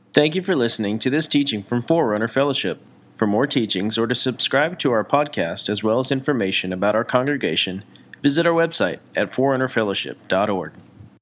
Thank you for listening to this teaching from Forerunner Fellowship. For more teachings or to subscribe to our podcast as well as information about our congregation, visit our website at forerunnerfellowship.org.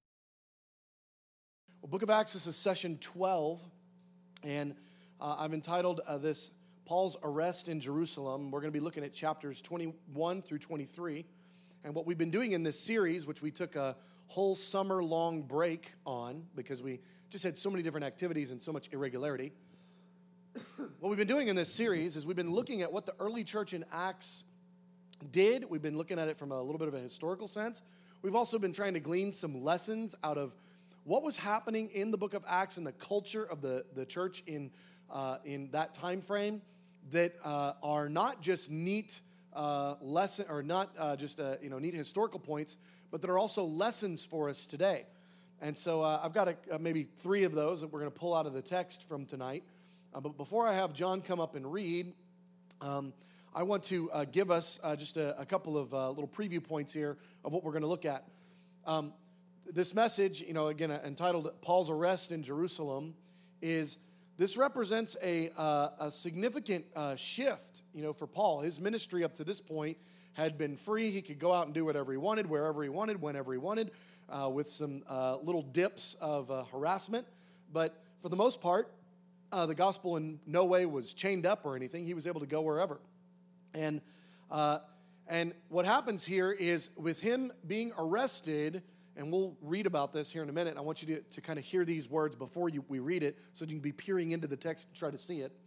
Well, Book of Acts is session 12, and I've entitled this Paul's Arrest in Jerusalem. We're going to be looking at chapters 21 through 23. And what we've been doing in this series, which we took a whole summer-long break on because we just had so many different activities and so much irregularity. What we've been doing in this series is we've been looking at what the early church in Acts did. We've been looking at it from a little bit of a historical sense. We've also been trying to glean some lessons out of what was happening in the book of Acts and the culture of the church in that time frame that are not just neat lesson or not just neat historical points, but that are also lessons for us today. And so I've got maybe three of those that we're going to pull out of the text from tonight. But before I have John come up and read, I want to give us just a couple of little preview points here of what we're going to look at. This message, again, entitled Paul's Arrest in Jerusalem, this represents a significant shift, for Paul. His ministry up to this point had been free. He could go out and do whatever he wanted, wherever he wanted, whenever he wanted, with some little dips of harassment. But for the most part, the gospel in no way was chained up or anything. He was able to go wherever. And what happens here is with him being arrested, and we'll read about this here in a minute. I want you to kind of hear these words before we read it so you can be peering into the text and try to see it.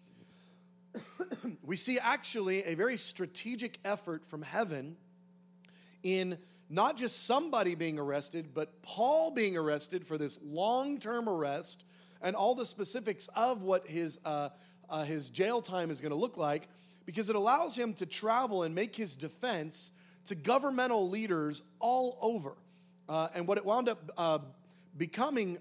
We see actually a very strategic effort from heaven in not just somebody being arrested, but Paul being arrested for this long-term arrest and all the specifics of what his jail time is going to look like, because it allows him to travel and make his defense to governmental leaders all over. And what it wound up becoming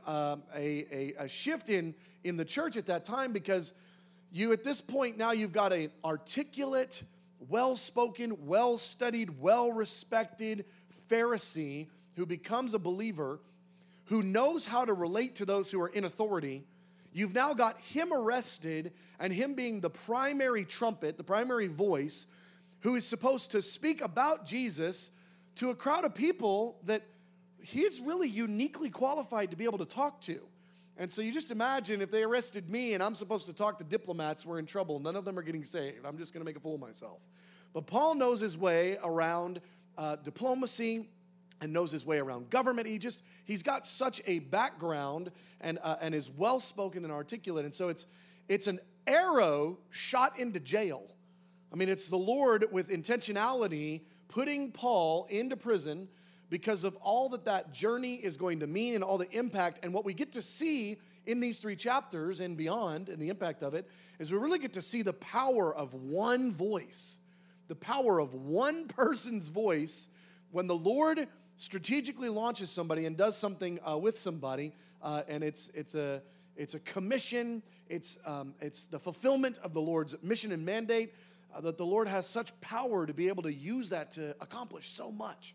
a shift in the church at that time, because at this point now you've got an articulate, well-spoken, well-studied, well-respected Pharisee who becomes a believer, who knows how to relate to those who are in authority. You've now got him arrested and him being the primary trumpet, the primary voice, who is supposed to speak about Jesus to a crowd of people that he's really uniquely qualified to be able to talk to. And so you just imagine if they arrested me and I'm supposed to talk to diplomats, we're in trouble. None of them are getting saved. I'm just going to make a fool of myself. But Paul knows his way around diplomacy and knows his way around government. He's got such a background and is well-spoken and articulate. And so it's an arrow shot into jail. I mean, it's the Lord with intentionality putting Paul into prison because of all that journey is going to mean and all the impact. And what we get to see in these 3 chapters and beyond, and the impact of it, is we really get to see the power of one voice, the power of one person's voice when the Lord strategically launches somebody and does something with somebody, and it's a commission, it's the fulfillment of the Lord's mission and mandate, that the Lord has such power to be able to use that to accomplish so much.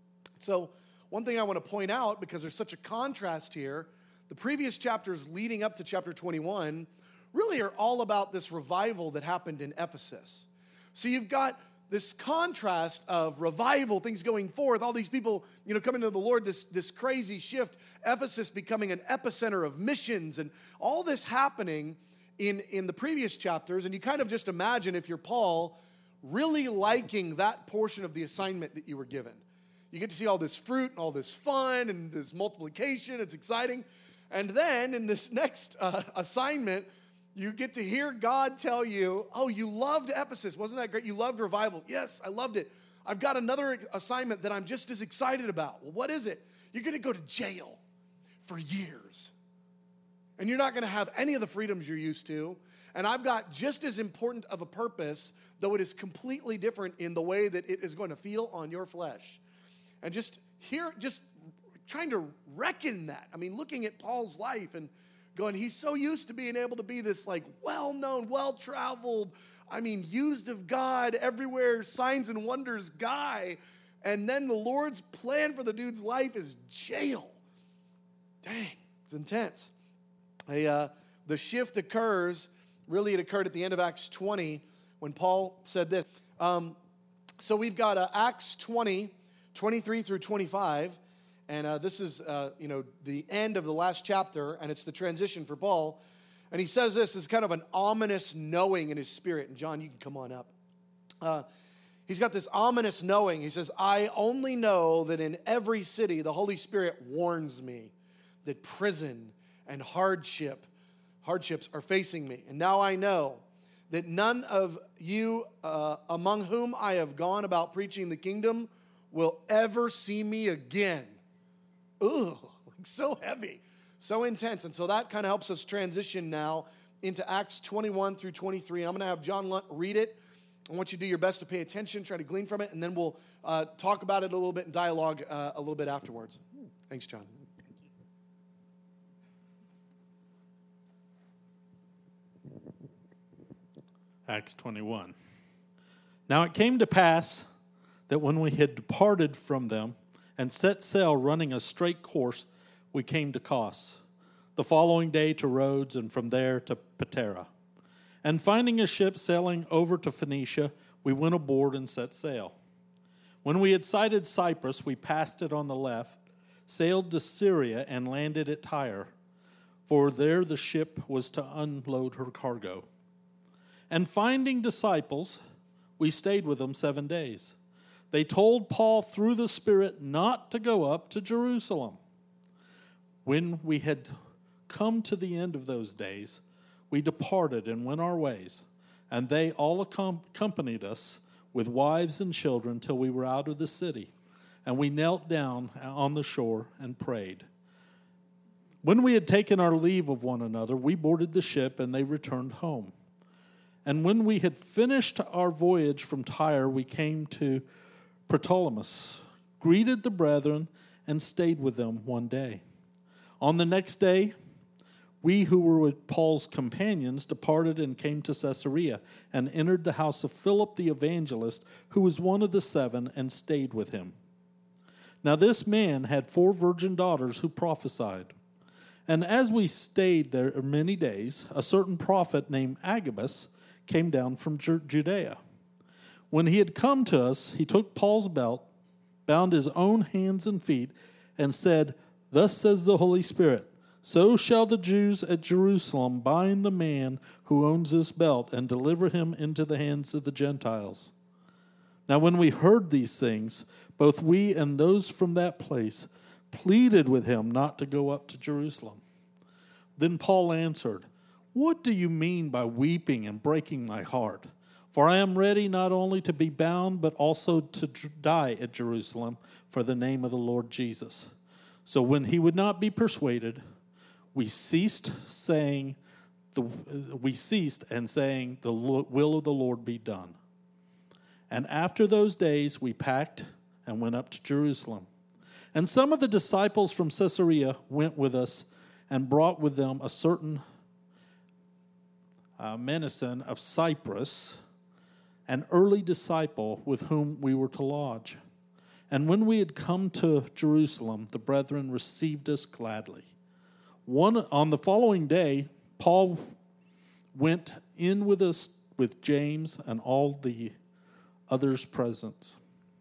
So one thing I want to point out, because there's such a contrast here, the previous chapters leading up to chapter 21 really are all about this revival that happened in Ephesus. So you've got this contrast of revival, things going forth, all these people, coming to the Lord, this crazy shift, Ephesus becoming an epicenter of missions, and all this happening in the previous chapters. And you kind of just imagine, if you're Paul, really liking that portion of the assignment that you were given. You get to see all this fruit and all this fun and this multiplication. It's exciting. And then in this next assignment, you get to hear God tell you, oh, you loved Ephesus. Wasn't that great? You loved revival. Yes, I loved it. I've got another assignment that I'm just as excited about. Well, what is it? You're going to go to jail for years. And you're not going to have any of the freedoms you're used to. And I've got just as important of a purpose, though it is completely different in the way that it is going to feel on your flesh. And just trying to reckon that. I mean, looking at Paul's life and going, he's so used to being able to be this well-known, well-traveled, used of God everywhere, signs and wonders guy. And then the Lord's plan for the dude's life is jail. Dang, it's intense. the shift occurs, really it occurred at the end of Acts 20 when Paul said this. So we've got Acts 20, 23 through 25, and this is, the end of the last chapter, and it's the transition for Paul. And he says this is kind of an ominous knowing in his spirit. And John, you can come on up. He's got this ominous knowing. He says, I only know that in every city the Holy Spirit warns me that prison and hardships are facing me. And now I know that none of you among whom I have gone about preaching the kingdom will ever see me again. Ugh, so heavy, so intense. And so that kind of helps us transition now into Acts 21 through 23. I'm going to have John Lunt read it. I want you to do your best to pay attention, try to glean from it, and then we'll talk about it a little bit and dialogue a little bit afterwards. Thanks, John. Acts 21. Now it came to pass that when we had departed from them and set sail running a straight course, we came to Kos. The following day to Rhodes, and from there to Patara. And finding a ship sailing over to Phoenicia, we went aboard and set sail. When we had sighted Cyprus, we passed it on the left, sailed to Syria, and landed at Tyre, for there the ship was to unload her cargo. And finding disciples, we stayed with them 7 days. They told Paul through the Spirit not to go up to Jerusalem. When we had come to the end of those days, we departed and went our ways, and they all accompanied us with wives and children till we were out of the city. And we knelt down on the shore and prayed. When we had taken our leave of one another, we boarded the ship, and they returned home. And when we had finished our voyage from Tyre, we came to Ptolemais, greeted the brethren, and stayed with them 1 day. On the next day, we who were with Paul's companions departed and came to Caesarea, and entered the house of Philip the evangelist, who was one of the 7, and stayed with him. Now this man had 4 virgin daughters who prophesied. And as we stayed there many days, a certain prophet named Agabus came down from Judea. When he had come to us, he took Paul's belt, bound his own hands and feet, and said, Thus says the Holy Spirit, so shall the Jews at Jerusalem bind the man who owns this belt and deliver him into the hands of the Gentiles. Now when we heard these things, both we and those from that place pleaded with him not to go up to Jerusalem. Then Paul answered, What do you mean by weeping and breaking my heart? For I am ready not only to be bound, but also to die at Jerusalem for the name of the Lord Jesus. So when he would not be persuaded, we ceased and saying, the will of the Lord be done. And after those days we packed and went up to Jerusalem. And some of the disciples from Caesarea went with us and brought with them a certain Mnason of Cyprus, an early disciple with whom we were to lodge. And when we had come to Jerusalem, the brethren received us gladly. On the following day, Paul went in with us with James and all the elders present.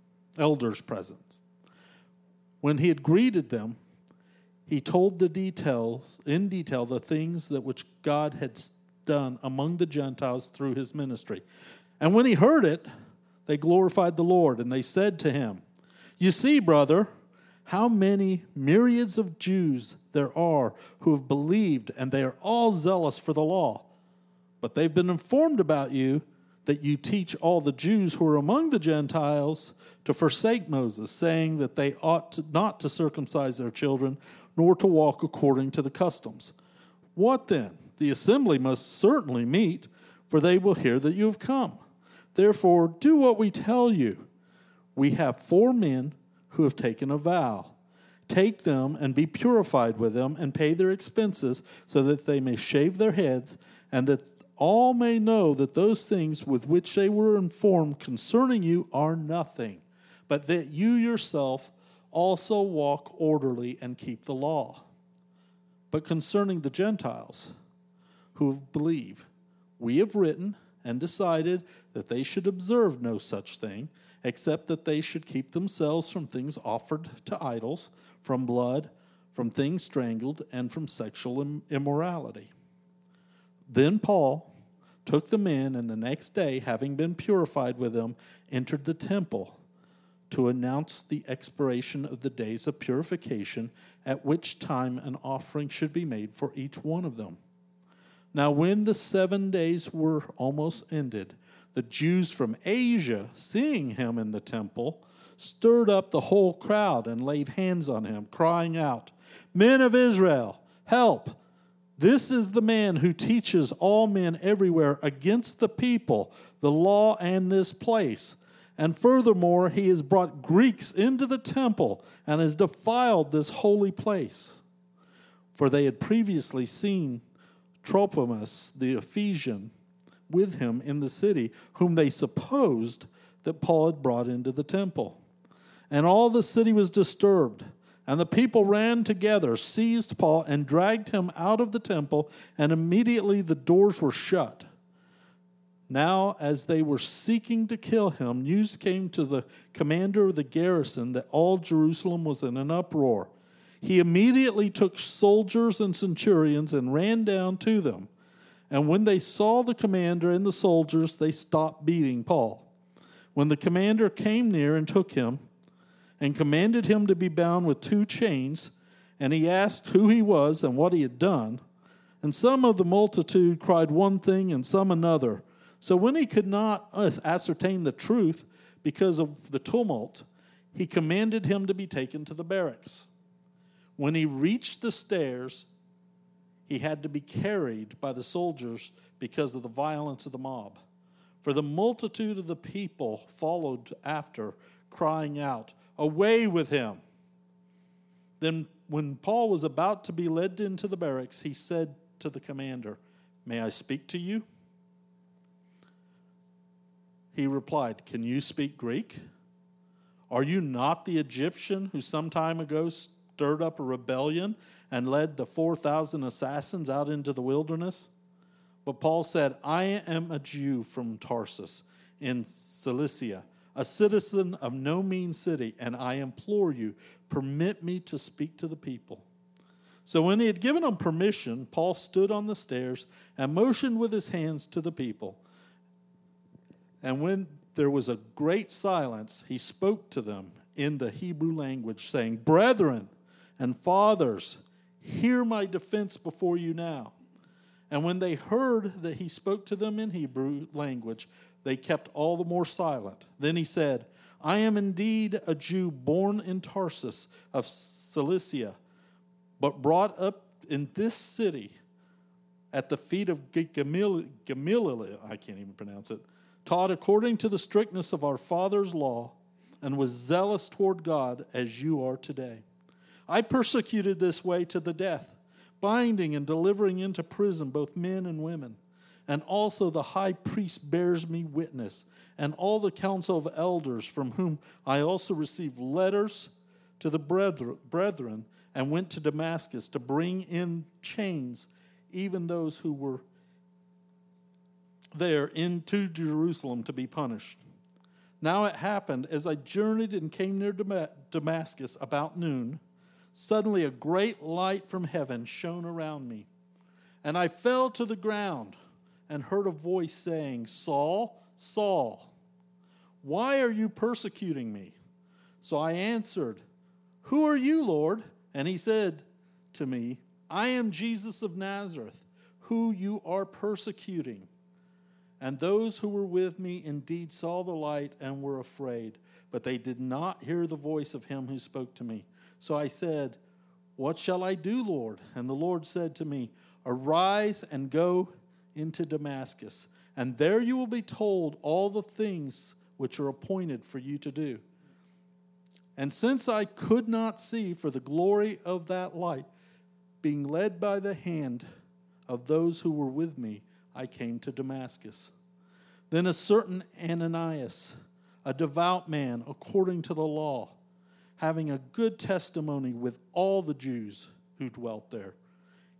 When he had greeted them, he told in detail the things that which God had done among the Gentiles through his ministry. And when he heard it, they glorified the Lord, and they said to him, You see, brother, how many myriads of Jews there are who have believed, and they are all zealous for the law. But they've been informed about you that you teach all the Jews who are among the Gentiles to forsake Moses, saying that they ought not to circumcise their children, nor to walk according to the customs. What then? The assembly must certainly meet, for they will hear that you have come. Therefore, do what we tell you. We have 4 men who have taken a vow. Take them and be purified with them and pay their expenses so that they may shave their heads and that all may know that those things with which they were informed concerning you are nothing, but that you yourself also walk orderly and keep the law. But concerning the Gentiles, who believe. We have written and decided that they should observe no such thing, except that they should keep themselves from things offered to idols, from blood, from things strangled, and from sexual immorality. Then Paul took them in, and the next day, having been purified with them, entered the temple to announce the expiration of the days of purification, at which time an offering should be made for each one of them. Now when the 7 days were almost ended, the Jews from Asia, seeing him in the temple, stirred up the whole crowd and laid hands on him, crying out, "Men of Israel, help! This is the man who teaches all men everywhere against the people, the law, and this place. And furthermore, he has brought Greeks into the temple and has defiled this holy place." For they had previously seen Trophimus the Ephesian with him in the city, whom they supposed that Paul had brought into the temple. And all the city was disturbed, and the people ran together, seized Paul, and dragged him out of the temple, and immediately the doors were shut. Now, as they were seeking to kill him, news came to the commander of the garrison that all Jerusalem was in an uproar. He immediately took soldiers and centurions and ran down to them. And when they saw the commander and the soldiers, they stopped beating Paul. When the commander came near and took him and commanded him to be bound with 2 chains, and he asked who he was and what he had done, and some of the multitude cried one thing and some another. So when he could not ascertain the truth because of the tumult, he commanded him to be taken to the barracks. When he reached the stairs, he had to be carried by the soldiers because of the violence of the mob. For the multitude of the people followed after, crying out, "Away with him!" Then when Paul was about to be led into the barracks, he said to the commander, "May I speak to you?" He replied, "Can you speak Greek? Are you not the Egyptian who some time ago stirred up a rebellion and led the 4,000 assassins out into the wilderness?" But Paul said, "I am a Jew from Tarsus in Cilicia, a citizen of no mean city, and I implore you, permit me to speak to the people." So when he had given them permission, Paul stood on the stairs and motioned with his hands to the people. And when there was a great silence, he spoke to them in the Hebrew language, saying, "Brethren and fathers, hear my defense before you now." And when they heard that he spoke to them in Hebrew language, they kept all the more silent. Then he said, "I am indeed a Jew born in Tarsus of Cilicia, but brought up in this city at the feet of Gamaliel, I can't even pronounce it, taught according to the strictness of our father's law, and was zealous toward God as you are today. I persecuted this way to the death, binding and delivering into prison both men and women. And also the high priest bears me witness, and all the council of elders, from whom I also received letters to the brethren, and went to Damascus to bring in chains even those who were there into Jerusalem to be punished. Now it happened, as I journeyed and came near Damascus about noon, suddenly a great light from heaven shone around me. And I fell to the ground and heard a voice saying, "Saul, Saul, why are you persecuting me?" So I answered, "Who are you, Lord?" And he said to me, "I am Jesus of Nazareth, who you are persecuting." And those who were with me indeed saw the light and were afraid, but they did not hear the voice of him who spoke to me. So I said, "What shall I do, Lord?" And the Lord said to me, "Arise and go into Damascus, and there you will be told all the things which are appointed for you to do." And since I could not see for the glory of that light, being led by the hand of those who were with me, I came to Damascus. Then a certain Ananias, a devout man according to the law, having a good testimony with all the Jews who dwelt there,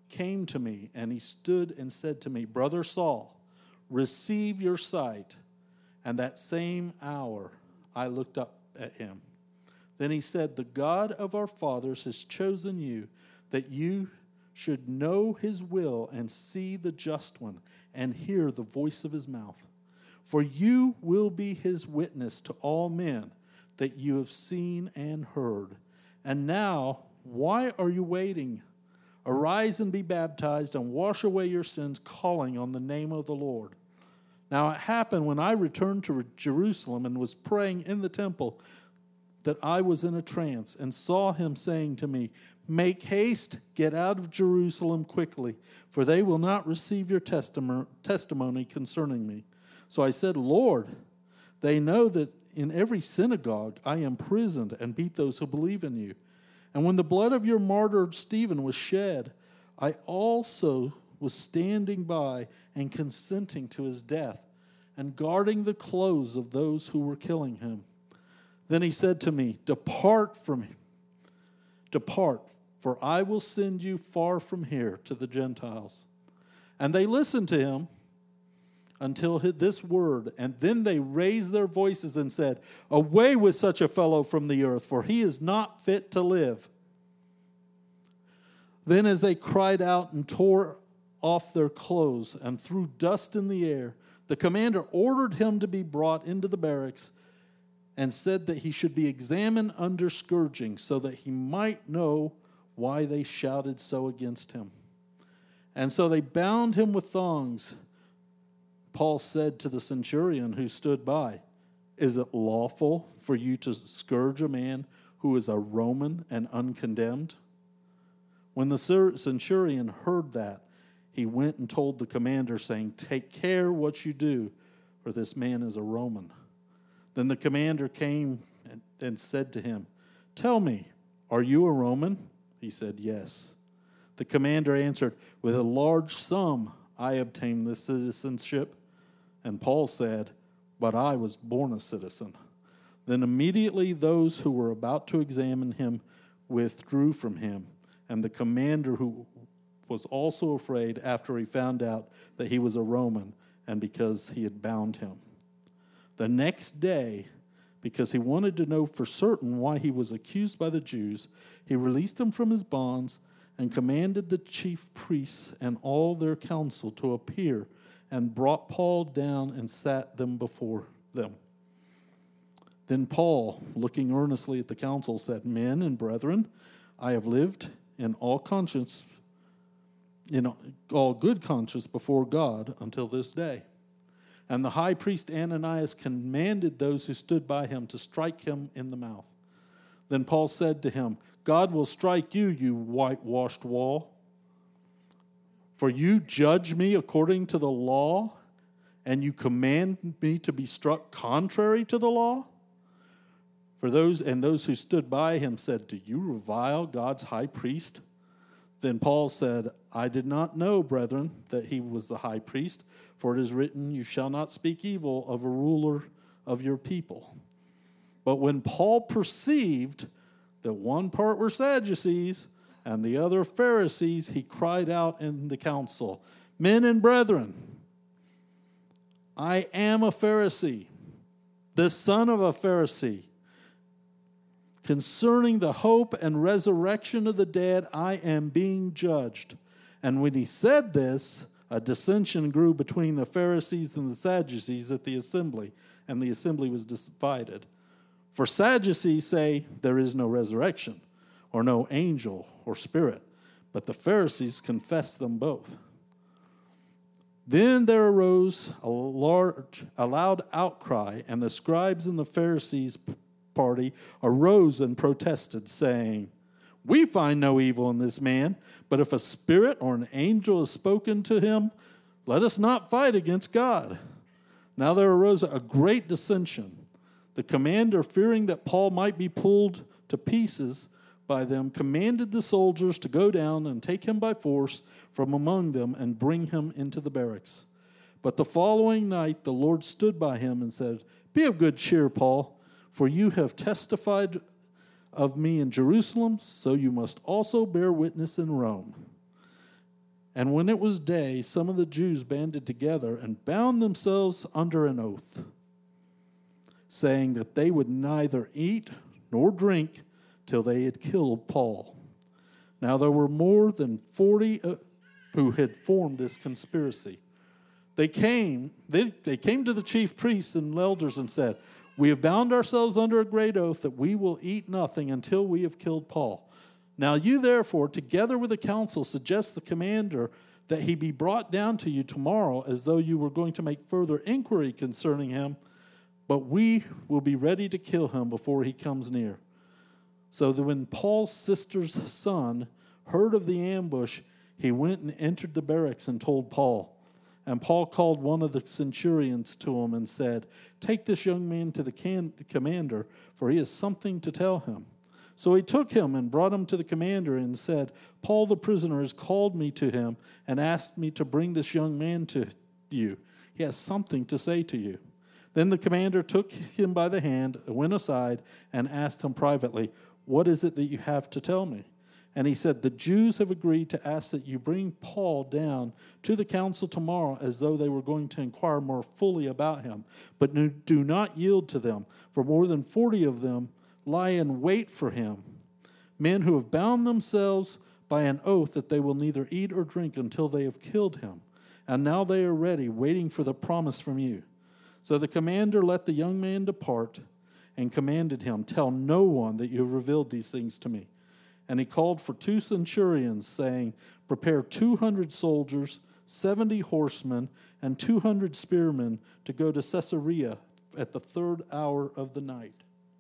came to me, and he stood and said to me, Brother Saul, receive your sight. And that same hour I looked up at him. Then he said, the God of our fathers has chosen you, that you should know his will and see the just one and hear the voice of his mouth. For you will be his witness to all men that you have seen and heard. And now, why are you waiting? Arise and be baptized and wash away your sins, calling on the name of the Lord. Now it happened when I returned to Jerusalem and was praying in the temple that I was in a trance and saw him saying to me, make haste, get out of Jerusalem quickly, for they will not receive your testimony concerning me. So I said, Lord, they know that in every synagogue I imprisoned and beat those who believe in you. And when the blood of your martyr Stephen was shed, I also was standing by and consenting to his death and guarding the clothes of those who were killing him. Then he said to me, depart from me. Depart, for I will send you far from here to the Gentiles. And they listened to him until this word, and then they raised their voices and said, away with such a fellow from the earth, for he is not fit to live. Then as they cried out and tore off their clothes and threw dust in the air, the commander ordered him to be brought into the barracks and said that he should be examined under scourging so that he might know why they shouted so against him. And so they bound him with thongs. Paul said to the centurion who stood by, is it lawful for you to scourge a man who is a Roman and uncondemned? When the centurion heard that, he went and told the commander, saying, take care what you do, for this man is a Roman. Then the commander came and said to him, tell me, are you a Roman? He said, yes. The commander answered, with a large sum I obtained this citizenship. And Paul said, but I was born a citizen. Then immediately those who were about to examine him withdrew from him. And the commander, who was also afraid after he found out that he was a Roman and because he had bound him. The next day, because he wanted to know for certain why he was accused by the Jews, he released him from his bonds and commanded the chief priests and all their council to appear, and brought Paul down and sat them before them. Then Paul, looking earnestly at the council, said, men and brethren, I have lived in all good conscience before God until this day. And the high priest Ananias commanded those who stood by him to strike him in the mouth. Then Paul said to him, God will strike you, you whitewashed wall. For you judge me according to the law, and you command me to be struck contrary to the law? Those who stood by him said, do you revile God's high priest? Then Paul said, I did not know, brethren, that he was the high priest, for it is written, you shall not speak evil of a ruler of your people. But when Paul perceived that one part were Sadducees and the other Pharisees, he cried out in the council, men and brethren, I am a Pharisee, the son of a Pharisee. Concerning the hope and resurrection of the dead, I am being judged. And when he said this, a dissension grew between the Pharisees and the Sadducees at the assembly, and the assembly was divided. For Sadducees say there is no resurrection, or no angel or spirit, but the Pharisees confess them both. Then there arose a loud outcry, and the scribes and the Pharisees party arose and protested, saying, we find no evil in this man, but if a spirit or an angel has spoken to him, let us not fight against God. Now there arose a great dissension. The commander, fearing that Paul might be pulled to pieces by them, commanded the soldiers to go down and take him by force from among them and bring him into the barracks. But the following night the Lord stood by him and said, be of good cheer, Paul, for you have testified of me in Jerusalem, so you must also bear witness in Rome. And when it was day, some of the Jews banded together and bound themselves under an oath, saying that they would neither eat nor drink till they had killed Paul. Now there were more than 40 who had formed this conspiracy. They came to the chief priests and elders and said, "We have bound ourselves under a great oath that we will eat nothing until we have killed Paul. Now you therefore, together with the council, suggest the commander that he be brought down to you tomorrow, as though you were going to make further inquiry concerning him, but we will be ready to kill him before he comes near." So that when Paul's sister's son heard of the ambush, he went and entered the barracks and told Paul. And Paul called one of the centurions to him and said, "Take this young man to the commander, for he has something to tell him." So he took him and brought him to the commander and said, "Paul the prisoner has called me to him and asked me to bring this young man to you. He has something to say to you." Then the commander took him by the hand, went aside, and asked him privately, "What is it that you have to tell me?" And he said, "The Jews have agreed to ask that you bring Paul down to the council tomorrow, as though they were going to inquire more fully about him. But do not yield to them, for more than 40 of them lie in wait for him, men who have bound themselves by an oath that they will neither eat or drink until they have killed him. And now they are ready, waiting for the promise from you." So the commander let the young man depart and commanded him, "Tell no one that you have revealed these things to me." And he called for 2 centurions, saying, "Prepare 200 soldiers, 70 horsemen, and 200 spearmen to go to Caesarea at the 3rd hour of the night."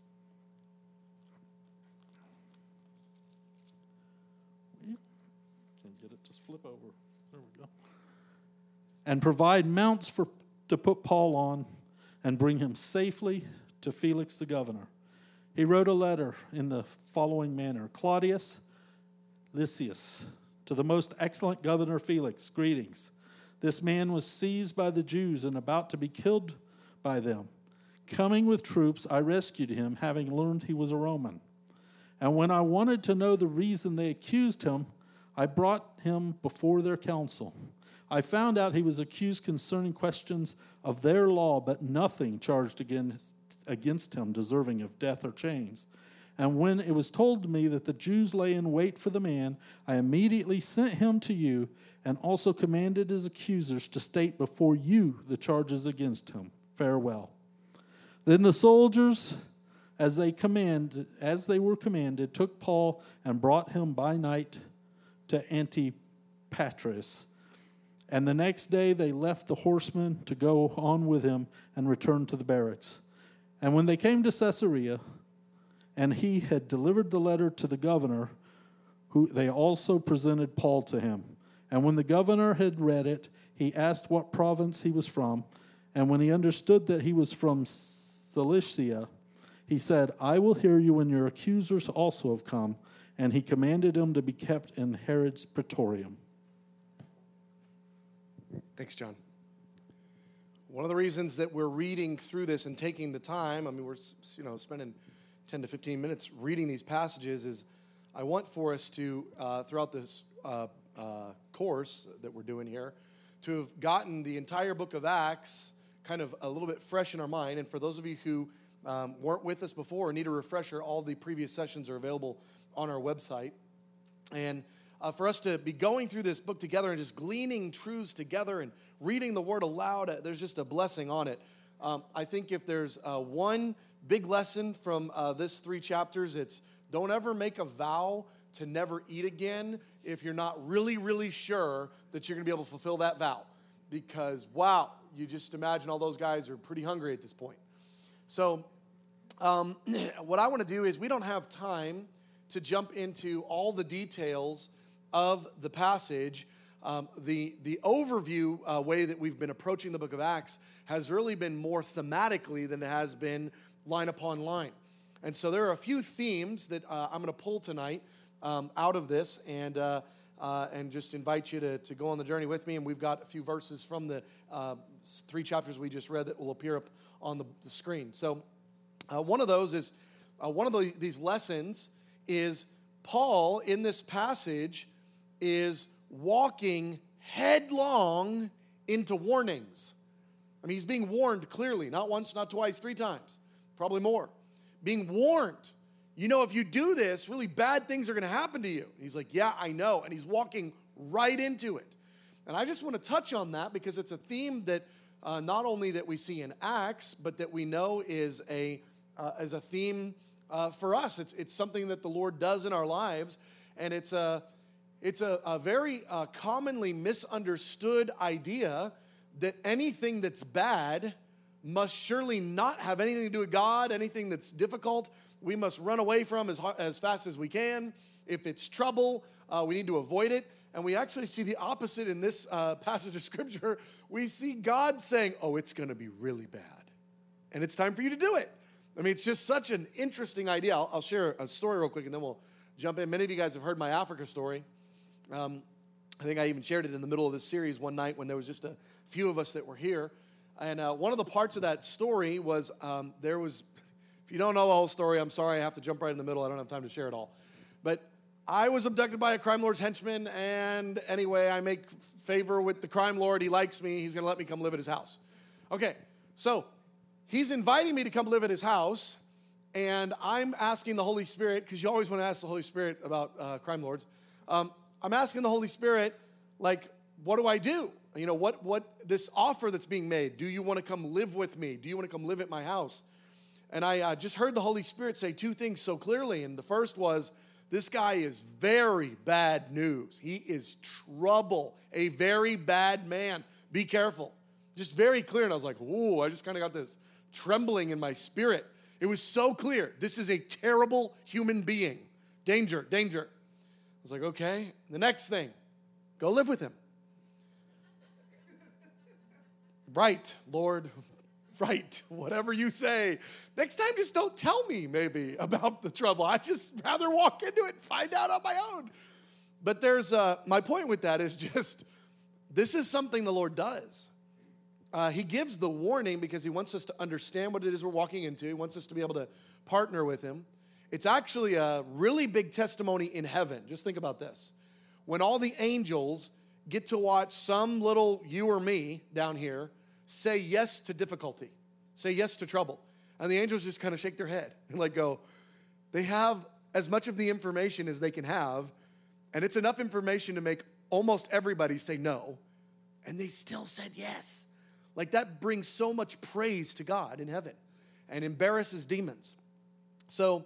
Get it, just flip over. There we go. "And provide mounts to put Paul on and bring him safely to Felix the governor." He wrote a letter in the following manner: "Claudius Lysias, to the most excellent governor Felix, greetings. This man was seized by the Jews and about to be killed by them. Coming with troops, I rescued him, having learned he was a Roman. And when I wanted to know the reason they accused him, I brought him before their council. I found out he was accused concerning questions of their law, but nothing charged against him deserving of death or chains. And when it was told to me that the Jews lay in wait for the man, I immediately sent him to you and also commanded his accusers to state before you the charges against him. Farewell." Then the soldiers, as they were commanded, took Paul and brought him by night to Antipatris. And the next day they left the horsemen to go on with him and returned to the barracks. And when they came to Caesarea, and he had delivered the letter to the governor, they also presented Paul to him. And when the governor had read it, he asked what province he was from. And when he understood that he was from Cilicia, he said, "I will hear you when your accusers also have come." And he commanded him to be kept in Herod's praetorium. Thanks, John. One of the reasons that we're reading through this and taking the time, we're spending 10 to 15 minutes reading these passages, is I want for us to, throughout this course that we're doing here, to have gotten the entire book of Acts kind of a little bit fresh in our mind. And for those of you who weren't with us before or need a refresher, all the previous sessions are available on our website. And for us to be going through this book together and just gleaning truths together and reading the word aloud, there's just a blessing on it. I think if there's one big lesson from this 3 chapters, it's don't ever make a vow to never eat again if you're not really, really sure that you're going to be able to fulfill that vow. Because, wow, you just imagine all those guys are pretty hungry at this point. So what I want to do is we don't have time to jump into all the details of the passage. The overview way that we've been approaching the book of Acts has really been more thematically than it has been line upon line. And so there are a few themes that I'm going to pull tonight out of this and just invite you to go on the journey with me. And we've got a few verses from the 3 chapters we just read that will appear up on the screen. So one of those is, these lessons is Paul in this passage is walking headlong into warnings. I mean, he's being warned clearly, not once, not twice, 3 times, probably more. Being warned. You know, if you do this, really bad things are going to happen to you. And he's like, yeah, I know. And he's walking right into it. And I just want to touch on that because it's a theme that not only that we see in Acts, but that we know is a theme for us. It's something that the Lord does in our lives. And it's a very commonly misunderstood idea that anything that's bad must surely not have anything to do with God. Anything that's difficult, we must run away from as fast as we can. If it's trouble, we need to avoid it. And we actually see the opposite in this passage of Scripture. We see God saying, oh, it's going to be really bad. And it's time for you to do it. I mean, it's just such an interesting idea. I'll share a story real quick, and then we'll jump in. Many of you guys have heard my Africa story. I think I even shared it in the middle of this series one night when there was just a few of us that were here. And one of the parts of that story was there was, if you don't know the whole story, I'm sorry, I have to jump right in the middle. I don't have time to share it all. But I was abducted by a crime lord's henchman, and anyway, I make favor with the crime lord. He likes me. He's going to let me come live at his house. Okay, so he's inviting me to come live at his house, and I'm asking the Holy Spirit, because you always want to ask the Holy Spirit about crime lords. I'm asking the Holy Spirit, like, what do I do? You know, what this offer that's being made. Do you want to come live with me? Do you want to come live at my house? And I just heard the Holy Spirit say 2 things so clearly. And the first was, this guy is very bad news. He is trouble, a very bad man. Be careful. Just very clear. And I was like, ooh, I just kind of got this trembling in my spirit. It was so clear. This is a terrible human being. Danger, danger. I was like, okay. The next thing, go live with him. Right, Lord, right, whatever you say. Next time, just don't tell me, maybe, about the trouble. I'd just rather walk into it and find out on my own. But there's, my point with that is just, this is something the Lord does. He gives the warning because he wants us to understand what it is we're walking into. He wants us to be able to partner with him. It's actually a really big testimony in heaven. Just think about this. When all the angels get to watch some little you or me down here say yes to difficulty, say yes to trouble. And the angels just kind of shake their head and like go, they have as much of the information as they can have, and it's enough information to make almost everybody say no, and they still said yes. Like that brings so much praise to God in heaven and embarrasses demons. So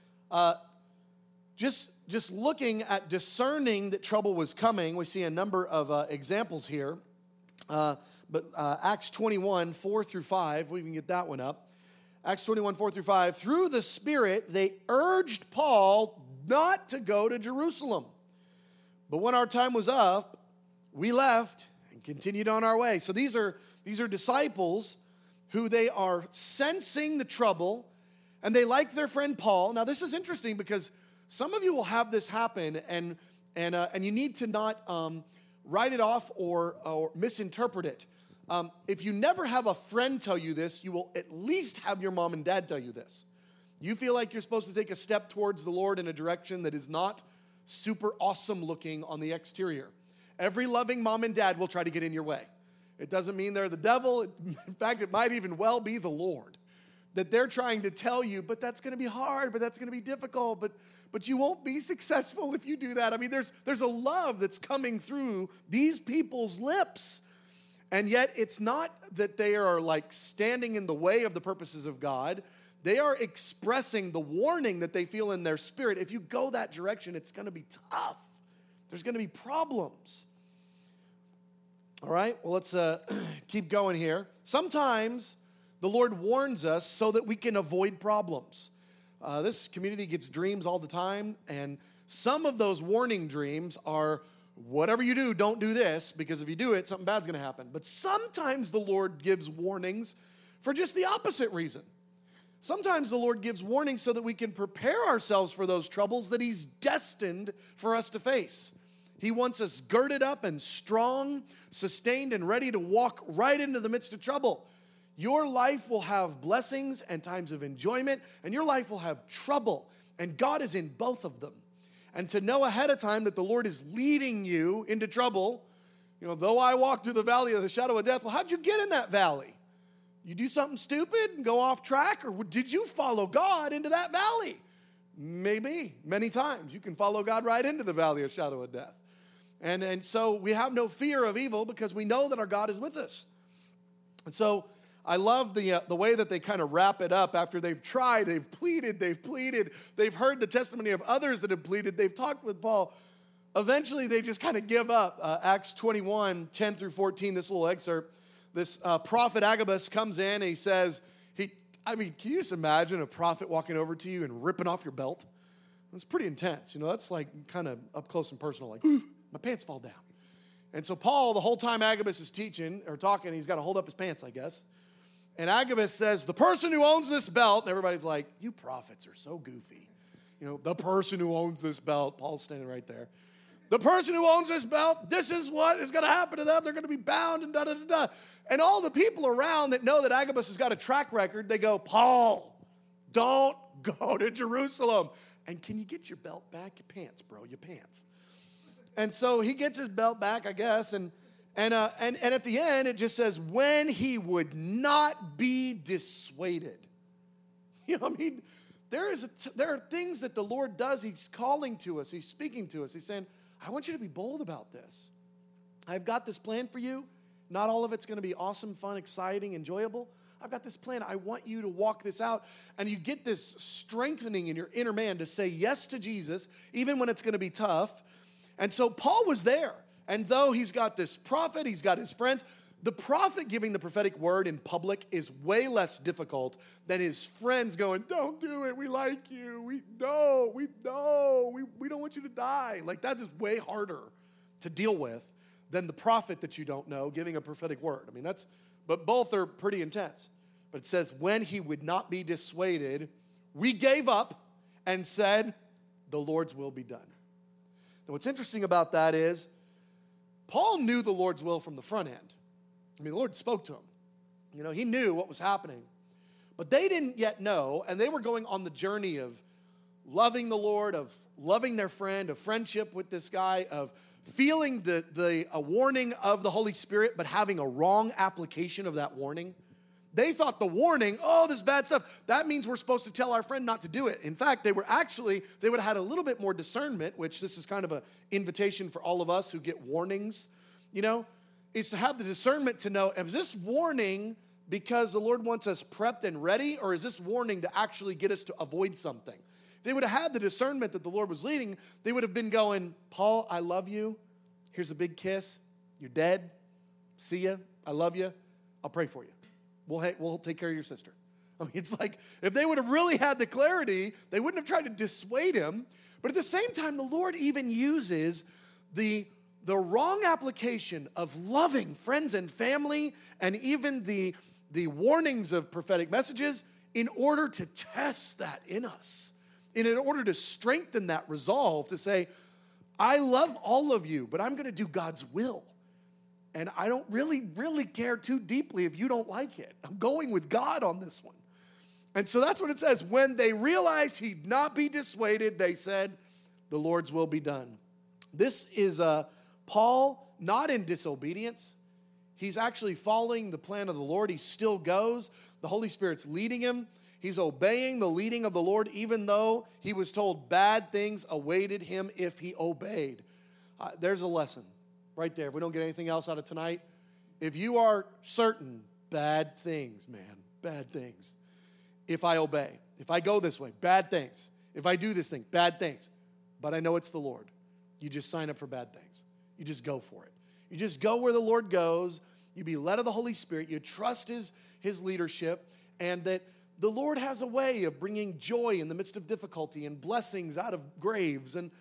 just looking at discerning that trouble was coming, we see a number of examples here. But Acts 21, 4 through 5, we can get that one up. Acts 21, 4 through 5. Through the Spirit, they urged Paul not to go to Jerusalem. But when our time was up, we left and continued on our way. So these are disciples who they are sensing the trouble, and they like their friend Paul. Now, this is interesting because some of you will have this happen, and you need to not write it off or misinterpret it. If you never have a friend tell you this, you will at least have your mom and dad tell you this. You feel like you're supposed to take a step towards the Lord in a direction that is not super awesome looking on the exterior. Every loving mom and dad will try to get in your way. It doesn't mean they're the devil. In fact, it might even well be the Lord. That they're trying to tell you, but that's going to be hard, but that's going to be difficult, but you won't be successful if you do that. I mean, there's a love that's coming through these people's lips. And yet it's not that they are like standing in the way of the purposes of God. They are expressing the warning that they feel in their spirit. If you go that direction, it's going to be tough. There's going to be problems. All right, well, let's keep going here. Sometimes the Lord warns us so that we can avoid problems. This community gets dreams all the time, and some of those warning dreams are, whatever you do, don't do this, because if you do it, something bad's going to happen. But sometimes the Lord gives warnings for just the opposite reason. Sometimes the Lord gives warnings so that we can prepare ourselves for those troubles that He's destined for us to face. He wants us girded up and strong, sustained, and ready to walk right into the midst of trouble. Your life will have blessings and times of enjoyment, and your life will have trouble, and God is in both of them. And to know ahead of time that the Lord is leading you into trouble, though I walk through the valley of the shadow of death, well, how'd you get in that valley? You do something stupid and go off track, or did you follow God into that valley? Maybe. Many times you can follow God right into the valley of shadow of death. And so we have no fear of evil because we know that our God is with us. And so I love the way that they kind of wrap it up after they've tried, they've pleaded, they've heard the testimony of others that have pleaded, they've talked with Paul. Eventually they just kind of give up. Acts 21, 10 through 14, this little excerpt. This prophet Agabus comes in and he says, can you just imagine a prophet walking over to you and ripping off your belt? It's pretty intense. That's like kind of up close and personal, like, my pants fall down. And so Paul, the whole time Agabus is teaching or talking, he's got to hold up his pants, I guess. And Agabus says, the person who owns this belt, and everybody's like, you prophets are so goofy. The person who owns this belt, Paul's standing right there. The person who owns this belt, this is what is going to happen to them. They're going to be bound and da-da-da-da. And all the people around that know that Agabus has got a track record, they go, Paul, don't go to Jerusalem. And can you get your belt back? Your pants, bro, your pants. And so he gets his belt back, I guess, and at the end, it just says, when he would not be dissuaded. There are things that the Lord does. He's calling to us. He's speaking to us. He's saying, I want you to be bold about this. I've got this plan for you. Not all of it's going to be awesome, fun, exciting, enjoyable. I've got this plan. I want you to walk this out. And you get this strengthening in your inner man to say yes to Jesus, even when it's going to be tough. And so Paul was there. And though he's got this prophet, he's got his friends, the prophet giving the prophetic word in public is way less difficult than his friends going, don't do it, we like you, we don't want you to die. Like, that is way harder to deal with than the prophet that you don't know giving a prophetic word. But both are pretty intense. But it says, when he would not be dissuaded, we gave up and said, the Lord's will be done. Now, what's interesting about that is, Paul knew the Lord's will from the front end. The Lord spoke to him. He knew what was happening. But they didn't yet know, and they were going on the journey of loving the Lord, of loving their friend, of friendship with this guy, of feeling the warning of the Holy Spirit, but having a wrong application of that warning. They thought the warning, this bad stuff, that means we're supposed to tell our friend not to do it. In fact, they would have had a little bit more discernment, which this is kind of an invitation for all of us who get warnings, is to have the discernment to know, is this warning because the Lord wants us prepped and ready, or is this warning to actually get us to avoid something? If they would have had the discernment that the Lord was leading, they would have been going, Paul, I love you. Here's a big kiss. You're dead. See ya. I love you. I'll pray for you. We'll take care of your sister. It's like, if they would have really had the clarity, they wouldn't have tried to dissuade him. But at the same time, the Lord even uses the wrong application of loving friends and family, and even the warnings of prophetic messages, in order to test that in us, in order to strengthen that resolve to say, I love all of you, but I'm going to do God's will. And I don't really, really care too deeply if you don't like it. I'm going with God on this one. And so that's what it says. When they realized he'd not be dissuaded, they said, the Lord's will be done. This is Paul, not in disobedience. He's actually following the plan of the Lord. He still goes. The Holy Spirit's leading him. He's obeying the leading of the Lord, even though he was told bad things awaited him if he obeyed. There's a lesson right there. If we don't get anything else out of tonight, if you are certain, bad things, man, bad things. If I obey, if I go this way, bad things. If I do this thing, bad things. But I know it's the Lord. You just sign up for bad things. You just go for it. You just go where the Lord goes. You be led of the Holy Spirit. You trust his leadership, and that the Lord has a way of bringing joy in the midst of difficulty and blessings out of graves. And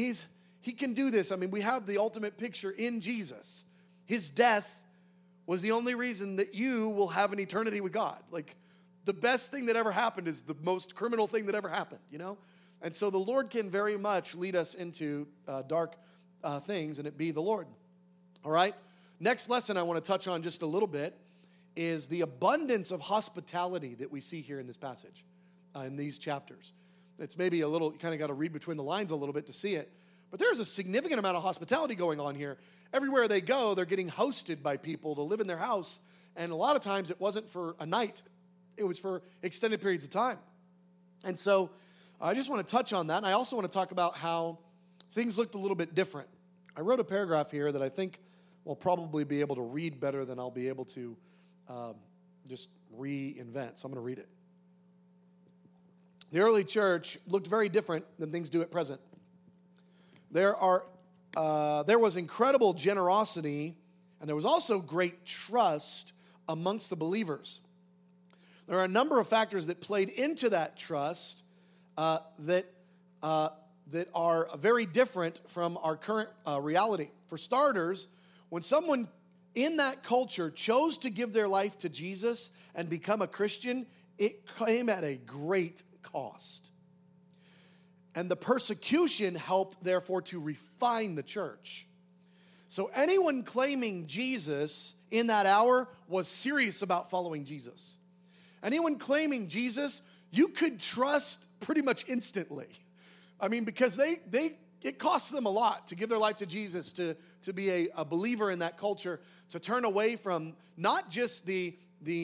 he can do this. We have the ultimate picture in Jesus. His death was the only reason that you will have an eternity with God. Like, the best thing that ever happened is the most criminal thing that ever happened, And so the Lord can very much lead us into dark things, and it be the Lord. All right? Next lesson I want to touch on just a little bit is the abundance of hospitality that we see here in this passage, in these chapters. It's maybe a little, you kind of got to read between the lines a little bit to see it. But there's a significant amount of hospitality going on here. Everywhere they go, they're getting hosted by people to live in their house. And a lot of times it wasn't for a night. It was for extended periods of time. And so I just want to touch on that. And I also want to talk about how things looked a little bit different. I wrote a paragraph here that I think will probably be able to read better than I'll be able to just reinvent. So I'm going to read it. The early church looked very different than things do at present. There was incredible generosity, and there was also great trust amongst the believers. There are a number of factors that played into that trust that are very different from our current reality. For starters, when someone in that culture chose to give their life to Jesus and become a Christian, it came at a great cost. And the persecution helped, therefore, to refine the church. So anyone claiming Jesus in that hour was serious about following Jesus. Anyone claiming Jesus, you could trust pretty much instantly. I mean, because it costs them a lot to give their life to Jesus, to be a believer in that culture, to turn away from not just the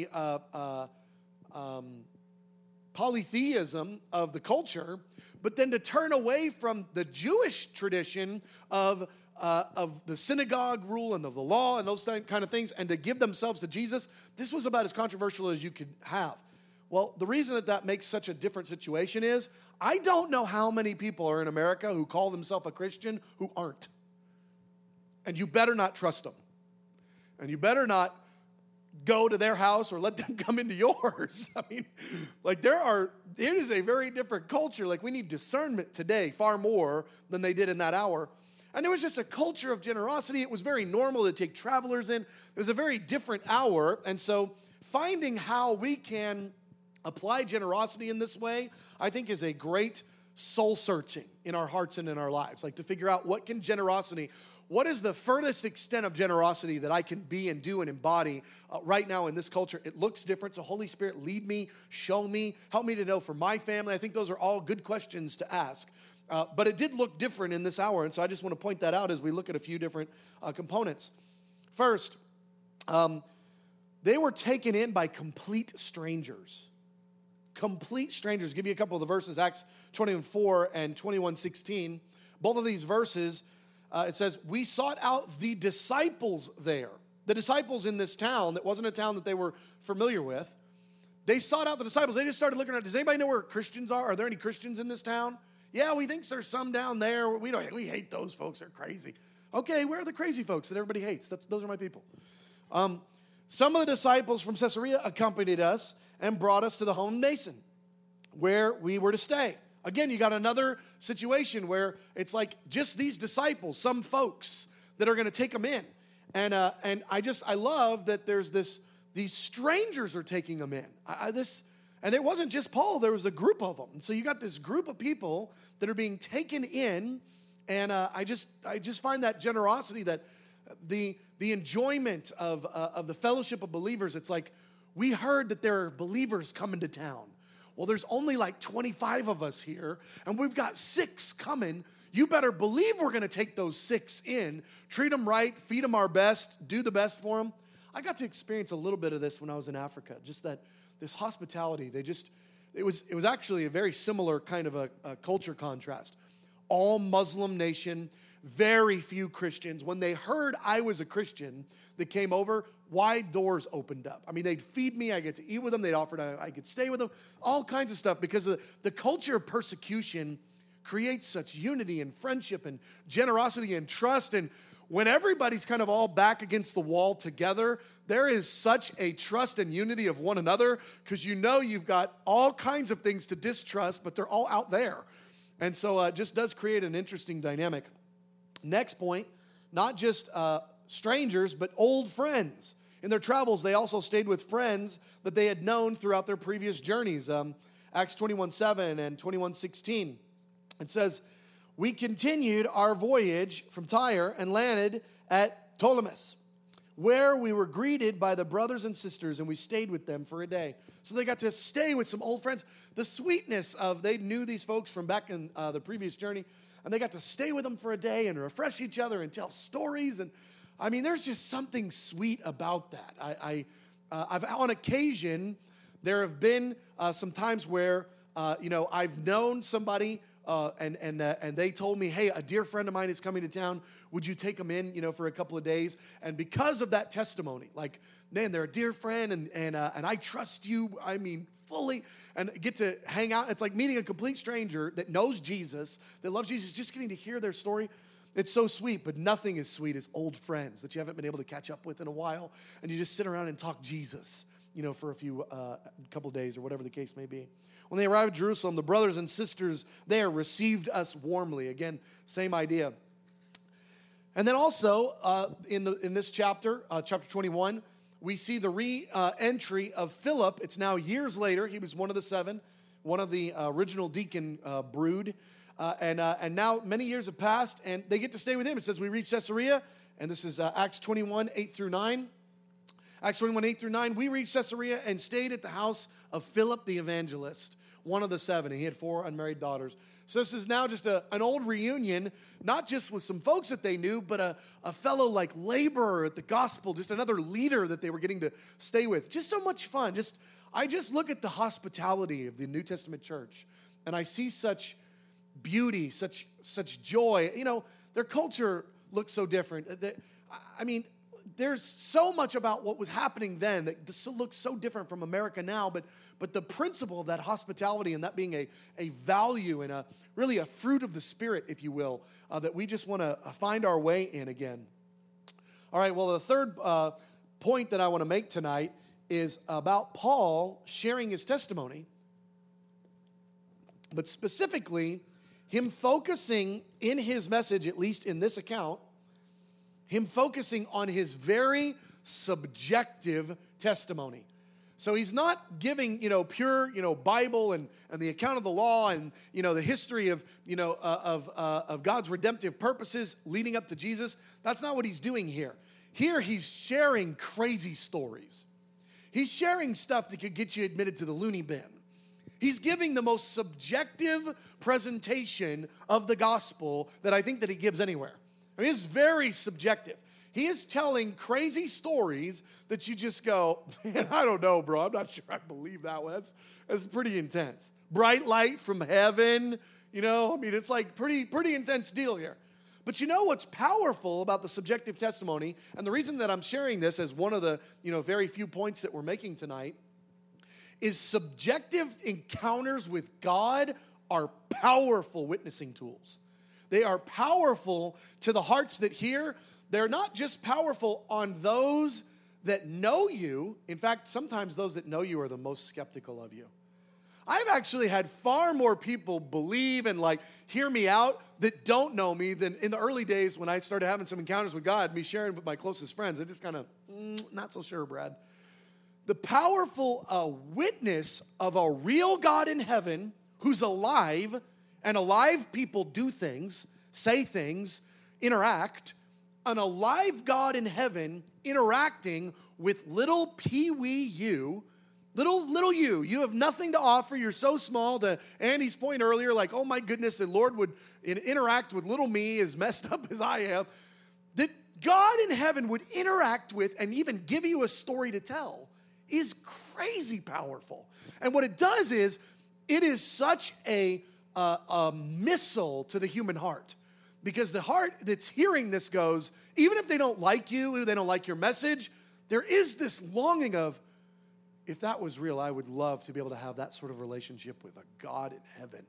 polytheism of the culture, but then to turn away from the Jewish tradition of the synagogue rule and of the law and those kind of things, and to give themselves to Jesus. This was about as controversial as you could have. Well, the reason that makes such a different situation is I don't know how many people are in America who call themselves a Christian who aren't. And you better not trust them. And you better not go to their house or let them come into yours. I mean, like it is a very different culture. Like we need discernment today far more than they did in that hour. And there was just a culture of generosity. It was very normal to take travelers in. It was a very different hour. And so finding how we can apply generosity in this way, I think is a great soul searching in our hearts and in our lives. Like to figure out what is the furthest extent of generosity that I can be and do and embody right now in this culture. It looks different, so Holy Spirit, lead me, show me, help me to know for my family. I think those are all good questions to ask. But it did look different in this hour, and so I just want to point that out as we look at a few different components. First, they were taken in by complete strangers. Complete strangers. I'll give you a couple of the verses, Acts 21:4 and 21:16. Both of these verses, it says, we sought out the disciples there. The disciples in this town, that wasn't a town that they were familiar with. They sought out the disciples. They just started looking at, does anybody know where Christians are? Are there any Christians in this town? Yeah, we think there's some down there. We hate those folks. They're crazy. Okay, where are the crazy folks that everybody hates? Those are my people. Some of the disciples from Caesarea accompanied us and brought us to the home Nason, where we were to stay. Again, you got another situation where it's like just these disciples, some folks that are going to take them in. And I love that there's these strangers are taking them in. And it wasn't just Paul, there was a group of them. And so you got this group of people that are being taken in, and I just find that generosity, that the enjoyment of the fellowship of believers. It's like, we heard that there are believers coming to town. Well, there's only like 25 of us here, and we've got 6 coming. You better believe we're going to take those 6 in, treat them right, feed them our best, do the best for them. I got to experience a little bit of this when I was in Africa, just this hospitality. It was actually a very similar kind of a culture contrast. All Muslim nation, very few Christians. When they heard I was a Christian that came over, wide doors opened up. I mean, they'd feed me. I get to eat with them. They'd offer I could stay with them. All kinds of stuff, because the culture of persecution creates such unity and friendship and generosity and trust. And when everybody's kind of all back against the wall together, there is such a trust and unity of one another, because you've got all kinds of things to distrust, but they're all out there. And so it just does create an interesting dynamic. Next point, not just strangers, but old friends. In their travels, they also stayed with friends that they had known throughout their previous journeys. Acts 21:7 and 21:16. It says, we continued our voyage from Tyre and landed at Ptolemais, where we were greeted by the brothers and sisters, and we stayed with them for a day. So they got to stay with some old friends. The sweetness of, they knew these folks from back in the previous journey, and they got to stay with them for a day and refresh each other and tell stories. And I mean, there's just something sweet about that. I've on occasion, there have been some times where, I've known somebody and they told me, hey, a dear friend of mine is coming to town. Would you take them in, for a couple of days? And because of that testimony, like, man, they're a dear friend and I trust you, I mean, fully, and get to hang out. It's like meeting a complete stranger that knows Jesus, that loves Jesus, just getting to hear their story. It's so sweet, but nothing as sweet as old friends that you haven't been able to catch up with in a while, and you just sit around and talk Jesus, for a couple days or whatever the case may be. When they arrived at Jerusalem, the brothers and sisters there received us warmly. Again, same idea. And then also in this chapter, chapter 21, we see the re-entry of Philip. It's now years later. He was one of the seven, one of the original deacon brood. And now many years have passed, and they get to stay with him. It says we reach Caesarea, and this is Acts 21, 8 through 9. Acts 21, 8 through 9, we reached Caesarea and stayed at the house of Philip the evangelist, one of the seven. He had 4 unmarried daughters. So this is now just an old reunion, not just with some folks that they knew, but a fellow like laborer at the gospel, just another leader that they were getting to stay with. Just so much fun. I just look at the hospitality of the New Testament church, and I see such beauty, such joy. Their culture looks so different. There's so much about what was happening then that looks so different from America now, but the principle of that hospitality and that being a value and really a fruit of the Spirit, if you will, that we just want to find our way in again. All right, well, the third point that I want to make tonight is about Paul sharing his testimony, but specifically him focusing in his message, at least in this account, him focusing on his very subjective testimony. So he's not giving, pure, Bible and the account of the law and, the history of, of God's redemptive purposes leading up to Jesus. That's not what he's doing here. Here he's sharing crazy stories. He's sharing stuff that could get you admitted to the loony bin. He's giving the most subjective presentation of the gospel that I think that he gives anywhere. I mean, it's very subjective. He is telling crazy stories that you just go, man, I don't know, bro. I'm not sure I believe that one. That's pretty intense. Bright light from heaven, it's like pretty intense deal here. But you know what's powerful about the subjective testimony, and the reason that I'm sharing this as one of the, very few points that we're making tonight, is subjective encounters with God are powerful witnessing tools. They are powerful to the hearts that hear. They're not just powerful on those that know you. In fact, sometimes those that know you are the most skeptical of you. I've actually had far more people believe and hear me out that don't know me than in the early days when I started having some encounters with God, me sharing with my closest friends. I just kind of, not so sure, Brad. The powerful witness of a real God in heaven who's alive, and alive people do things, say things, interact. An alive God in heaven interacting with little pee-wee you, little you. You have nothing to offer. You're so small. To Andy's point earlier, oh my goodness, the Lord would interact with little me as messed up as I am. That God in heaven would interact with and even give you a story to tell is crazy powerful. And what it does is, it is such a missile to the human heart, because the heart that's hearing this goes, even if they don't like you, they don't like your message, there is this longing of, if that was real, I would love to be able to have that sort of relationship with a God in heaven.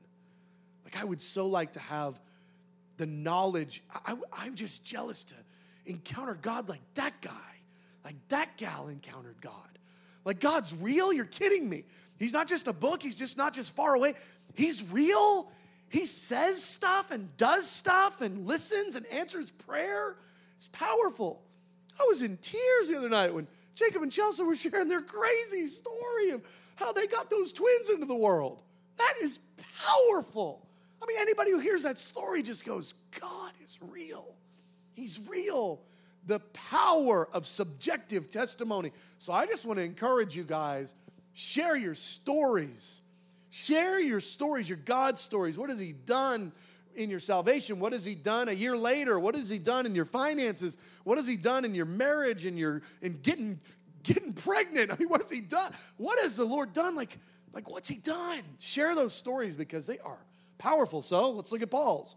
I would so like to have the knowledge. I'm just jealous to encounter God like that guy, like that gal encountered God. God's real? You're kidding me. He's not just a book. He's just not just far away. He's real. He says stuff and does stuff and listens and answers prayer. It's powerful. I was in tears the other night when Jacob and Chelsea were sharing their crazy story of how they got those twins into the world. That is powerful. Anybody who hears that story just goes, God is real. He's real. the power of subjective testimony. So I just want to encourage you guys, share your stories. Share your stories, your God stories. What has He done in your salvation? What has He done a year later? What has He done in your finances? What has He done in your marriage and in getting pregnant? I mean, what has He done? What has the Lord done? Like what's He done? Share those stories because they are powerful. So let's look at Paul's.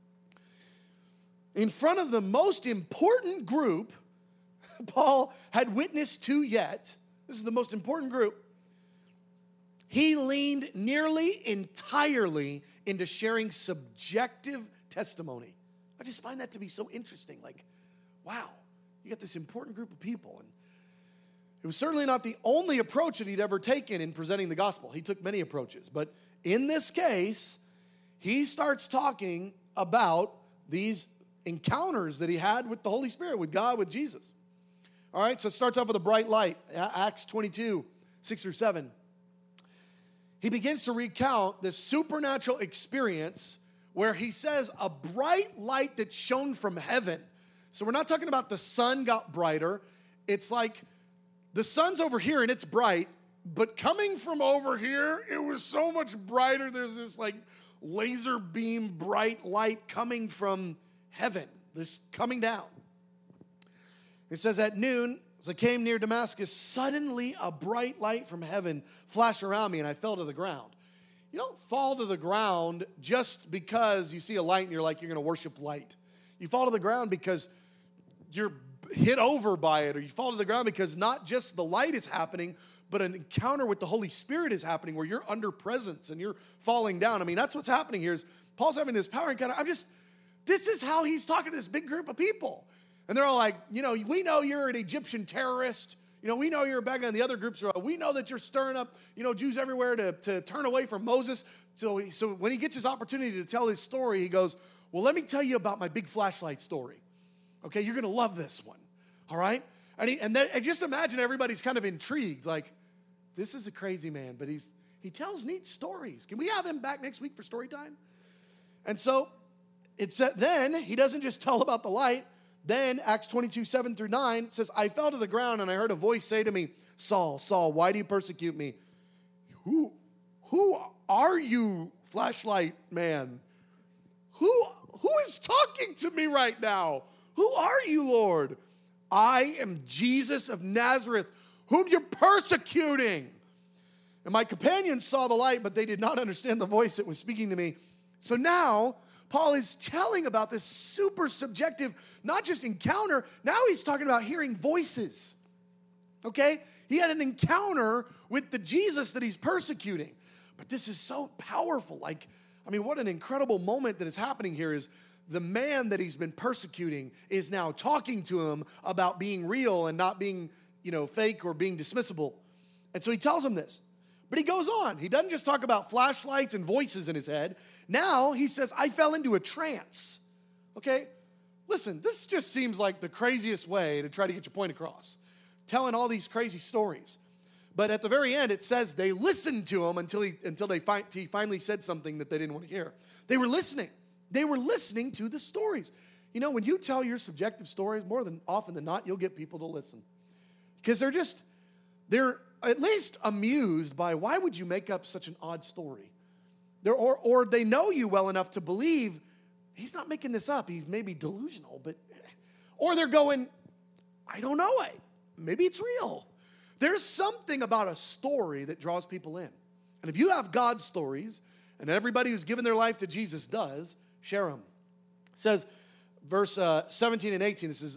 In front of the most important group Paul had witnessed to yet, this is the most important group, he leaned nearly entirely into sharing subjective testimony. I just find that to be so interesting. Like, wow, you got this important group of people. And it was certainly not the only approach that he'd ever taken in presenting the gospel. He took many approaches. But in this case, he starts talking about these encounters that he had with the Holy Spirit, with God, with Jesus. All right, so it starts off with a bright light. Acts 22, 6 through 7. He begins to recount this supernatural experience where he says a bright light that shone from heaven. So we're not talking about the sun got brighter. It's like the sun's over here and it's bright, but coming from over here, it was so much brighter. There's this like laser beam bright light coming from heaven, this coming down. It says at noon, as I came near Damascus, suddenly a bright light from heaven flashed around me and I fell to the ground. You don't fall to the ground just because you see a light and you're like, you're going to worship light. You fall to the ground because you're hit over by it, or you fall to the ground because not just the light is happening, but an encounter with the Holy Spirit is happening where you're under presence and you're falling down. I mean, that's what's happening here is Paul's having this power encounter. This is how he's talking to this big group of people. And they're all like, we know you're an Egyptian terrorist. We know you're a bad guy. And the other groups are like, we know that you're stirring up, Jews everywhere to turn away from Moses. So when he gets his opportunity to tell his story, he goes, well, let me tell you about my big flashlight story. Okay, you're going to love this one. All right? And just imagine everybody's kind of intrigued. Like, this is a crazy man, but he tells neat stories. Can we have him back next week for story time? And so then he doesn't just tell about the light. Then Acts 22, 7 through 9 says, I fell to the ground and I heard a voice say to me, Saul, Saul, why do you persecute me? Who are you, flashlight man? Who is talking to me right now? Who are you, Lord? I am Jesus of Nazareth, whom you're persecuting. And my companions saw the light, but they did not understand the voice that was speaking to me. So now Paul is telling about this super subjective, not just encounter, now he's talking about hearing voices. Okay? He had an encounter with the Jesus that he's persecuting. But this is so powerful. What an incredible moment that is happening here is the man that he's been persecuting is now talking to him about being real and not being, fake or being dismissible. And so he tells him this. But he goes on. He doesn't just talk about flashlights and voices in his head. Now he says, I fell into a trance. Okay? Listen, this just seems like the craziest way to try to get your point across. Telling all these crazy stories. But at the very end, it says they listened to him until he finally said something that they didn't want to hear. They were listening. They were listening to the stories. When you tell your subjective stories, more than often than not, you'll get people to listen. Because they're at least amused by, why would you make up such an odd story? Or they know you well enough to believe he's not making this up. He's maybe delusional, or they're going, I don't know. Maybe it's real. There's something about a story that draws people in. And if you have God's stories, and everybody who's given their life to Jesus does, share them. It says, verse 17 and 18, this is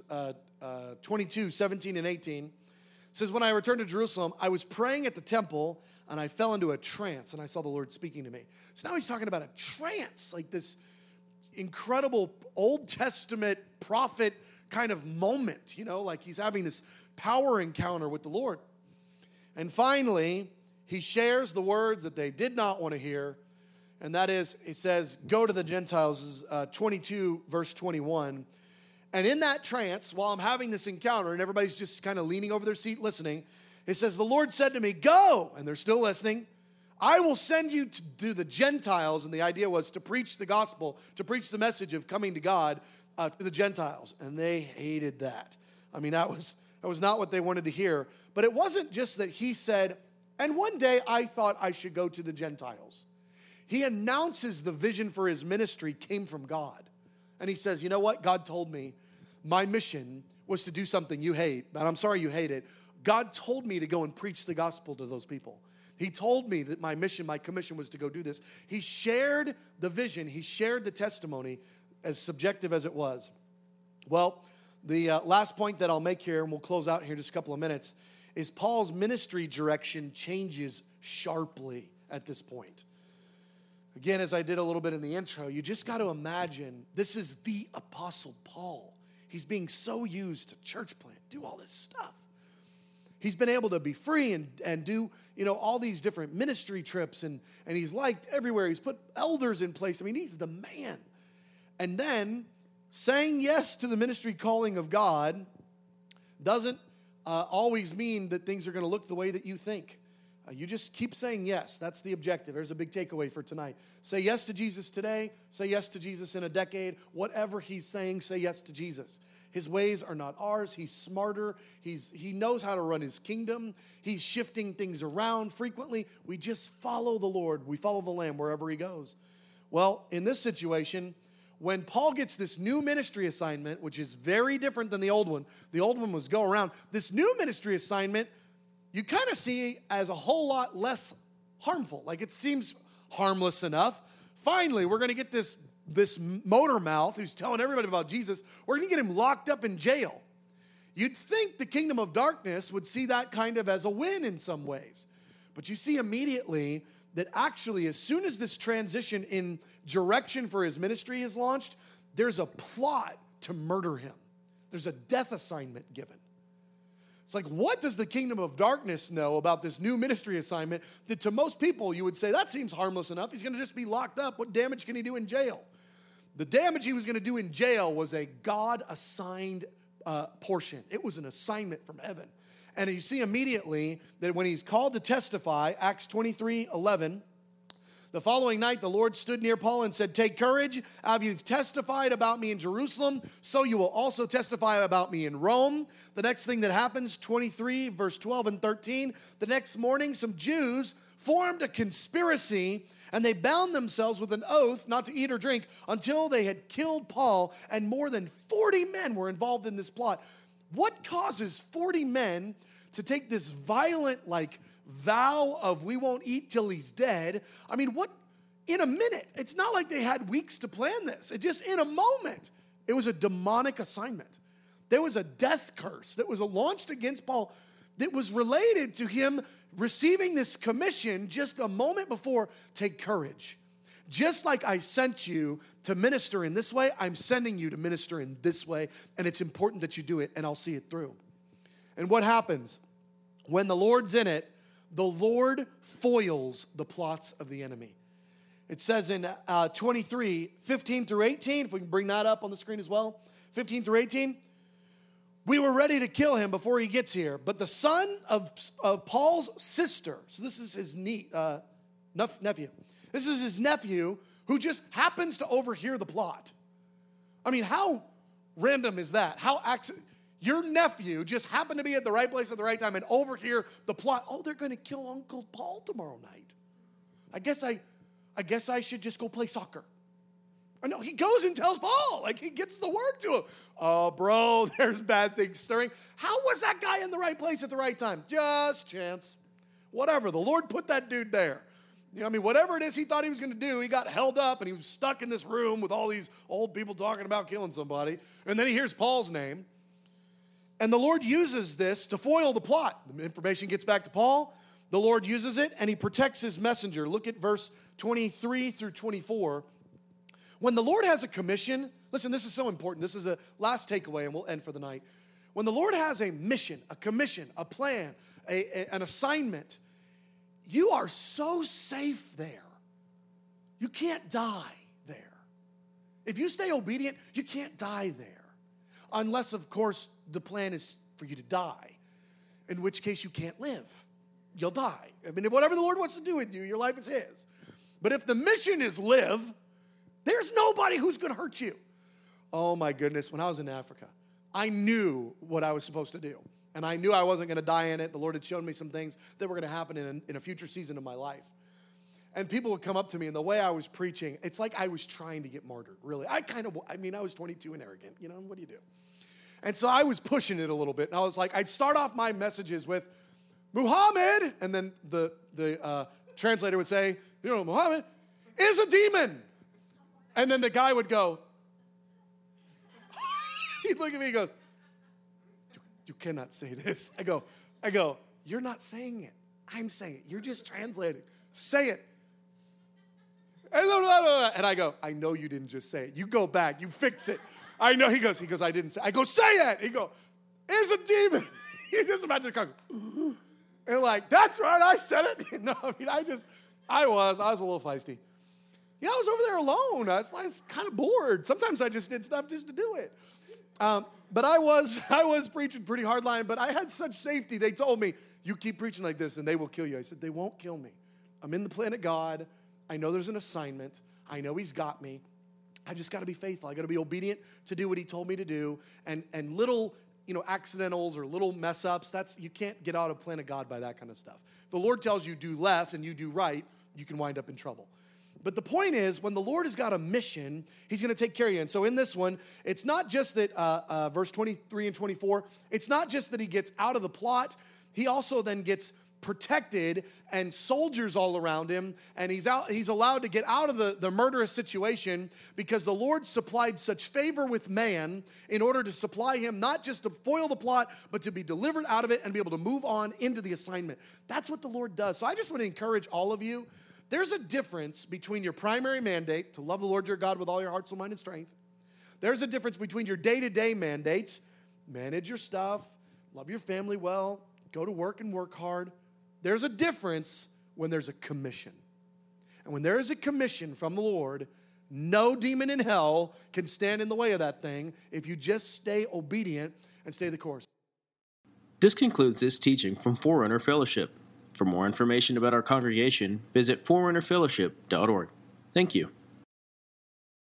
22, 17 and 18. It says, when I returned to Jerusalem, I was praying at the temple, and I fell into a trance, and I saw the Lord speaking to me. So now he's talking about a trance, like this incredible Old Testament prophet kind of moment, like he's having this power encounter with the Lord. And finally, he shares the words that they did not want to hear, and that is, it says, go to the Gentiles, 22, verse 21. And in that trance, while I'm having this encounter, and everybody's just kind of leaning over their seat listening, it says, the Lord said to me, go, and they're still listening. I will send you to the Gentiles, and the idea was to preach the gospel, to preach the message of coming to God, to the Gentiles, and they hated that. I mean, that was not what they wanted to hear. But it wasn't just that he said, and one day I thought I should go to the Gentiles. He announces the vision for his ministry came from God. And he says, you know what? God told me my mission was to do something you hate, and I'm sorry you hate it. God told me to go and preach the gospel to those people. He told me that my mission, my commission was to go do this. He shared the vision. He shared the testimony, as subjective as it was. Well, the last point that I'll make here, and we'll close out here in just a couple of minutes, is Paul's ministry direction changes sharply at this point. Again, as I did a little bit in the intro, you just got to imagine this is the Apostle Paul. He's being so used to church plant, do all this stuff. He's been able to be free and do, all these different ministry trips, and he's liked everywhere. He's put elders in place. I mean, he's the man. And then saying yes to the ministry calling of God doesn't always mean that things are going to look the way that you think. You just keep saying yes. That's the objective. There's a big takeaway for tonight. Say yes to Jesus today. Say yes to Jesus in a decade. Whatever he's saying, say yes to Jesus. His ways are not ours. He's smarter. He knows how to run his kingdom. He's shifting things around frequently. We just follow the Lord. We follow the Lamb wherever he goes. Well, in this situation, when Paul gets this new ministry assignment, which is very different than the old one was go around. This new ministry assignment, you kind of see as a whole lot less harmful. Like it seems harmless enough. Finally, we're going to get this motor mouth who's telling everybody about Jesus. We're going to get him locked up in jail. You'd think the kingdom of darkness would see that kind of as a win in some ways. But you see immediately that actually as soon as this transition in direction for his ministry is launched, there's a plot to murder him. There's a death assignment given. It's like, what does the kingdom of darkness know about this new ministry assignment that to most people you would say, that seems harmless enough. He's going to just be locked up. What damage can he do in jail? The damage he was going to do in jail was a God-assigned portion. It was an assignment from heaven. And you see immediately that when he's called to testify, Acts 23:11, the following night, the Lord stood near Paul and said, take courage. As you've testified about me in Jerusalem, so you will also testify about me in Rome. The next thing that happens, 23, verse 12 and 13, the next morning, some Jews formed a conspiracy, and they bound themselves with an oath not to eat or drink until they had killed Paul, and more than 40 men were involved in this plot. What causes 40 men to take this violent, vow of we won't eat till he's dead? I mean, what, in a minute? It's not like they had weeks to plan this. It just, in a moment, it was a demonic assignment. There was a death curse that was launched against Paul that was related to him receiving this commission just a moment before. Take courage. Just like I sent you to minister in this way, I'm sending you to minister in this way, and it's important that you do it, and I'll see it through. And what happens? When the Lord's in it, the Lord foils the plots of the enemy. It says in 23, 15 through 18, if we can bring that up on the screen as well, 15 through 18, we were ready to kill him before he gets here, but the son of Paul's sister, so this is his nephew, this is his nephew who just happens to overhear the plot. I mean, how random is that? Your nephew just happened to be at the right place at the right time and overhear the plot. Oh, they're going to kill Uncle Paul tomorrow night. I guess I should just go play soccer. I know, he goes and tells Paul, he gets the word to him. Oh, bro, there's bad things stirring. How was that guy in the right place at the right time? Just chance. Whatever, the Lord put that dude there. Whatever it is he thought he was going to do, he got held up and he was stuck in this room with all these old people talking about killing somebody. And then he hears Paul's name. And the Lord uses this to foil the plot. The information gets back to Paul. The Lord uses it, and he protects his messenger. Look at verse 23 through 24. When the Lord has a commission, listen, this is so important. This is a last takeaway, and we'll end for the night. When the Lord has a mission, a commission, a plan, an assignment, you are so safe there. You can't die there. If you stay obedient, you can't die there. Unless, of course, the plan is for you to die, in which case you can't live. You'll die. Whatever the Lord wants to do with you, your life is his. But if the mission is live, there's nobody who's going to hurt you. Oh my goodness, when I was in Africa, I knew what I was supposed to do. And I knew I wasn't going to die in it. The Lord had shown me some things that were going to happen in a future season of my life. And people would come up to me, and the way I was preaching, it's like I was trying to get martyred, really. I was 22 and arrogant. What do you do? And so I was pushing it a little bit. And I was like, I'd start off my messages with, Muhammad, and then the translator would say, Muhammad is a demon. And then the guy would go, he'd look at me and go, you cannot say this. I go, you're not saying it. I'm saying it. You're just translating. Say it. And I go, I know you didn't just say it. You go back. You fix it. I know. He goes, I didn't say it. I go, say it. He goes, it's a demon. He just about to come. And like, that's right. I said it. No, I was a little feisty. I was over there alone. I was kind of bored. Sometimes I just did stuff just to do it. But I was preaching pretty hard line, but I had such safety. They told me, you keep preaching like this and they will kill you. I said, they won't kill me. I'm in the plan of God. I know there's an assignment. I know he's got me. I just got to be faithful. I got to be obedient to do what he told me to do. And little, accidentals or little mess ups, you can't get out of the plan of God by that kind of stuff. If the Lord tells you do left and you do right, you can wind up in trouble. But the point is, when the Lord has got a mission, he's going to take care of you. And so in this one, it's not just that, verse 23 and 24, it's not just that he gets out of the plot. He also then gets protected and soldiers all around him. And he's allowed to get out of the murderous situation because the Lord supplied such favor with man in order to supply him, not just to foil the plot, but to be delivered out of it and be able to move on into the assignment. That's what the Lord does. So I just want to encourage all of you. There's a difference between your primary mandate, to love the Lord your God with all your heart, soul, mind, and strength. There's a difference between your day-to-day mandates, manage your stuff, love your family well, go to work and work hard. There's a difference when there's a commission. And when there is a commission from the Lord, no demon in hell can stand in the way of that thing if you just stay obedient and stay the course. This concludes this teaching from Forerunner Fellowship. For more information about our congregation, visit forerunnerfellowship.org. Thank you.